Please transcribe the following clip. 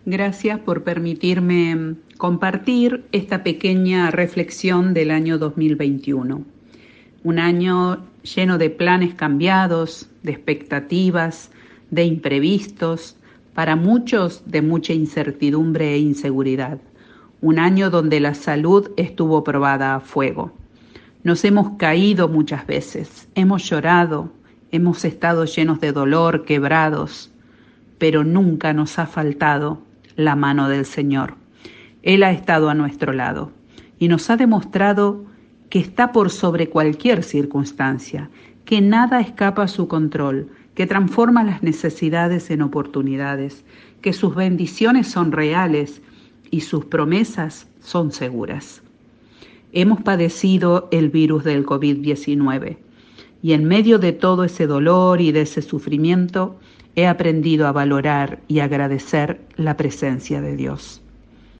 Gracias por permitirme compartir esta pequeña reflexión del año 2021. Un año lleno de planes cambiados, de expectativas, de imprevistos, para muchos de mucha incertidumbre e inseguridad. Un año donde la salud estuvo probada a fuego. Nos hemos caído muchas veces, hemos llorado, hemos estado llenos de dolor, quebrados, pero nunca nos ha faltado la mano del Señor. Él ha estado a nuestro lado y nos ha demostrado que está por sobre cualquier circunstancia, que nada escapa a su control, que transforma las necesidades en oportunidades, que sus bendiciones son reales y sus promesas son seguras. Hemos padecido el virus del COVID-19 y en medio de todo ese dolor y de ese sufrimiento, he aprendido a valorar y agradecer la presencia de Dios.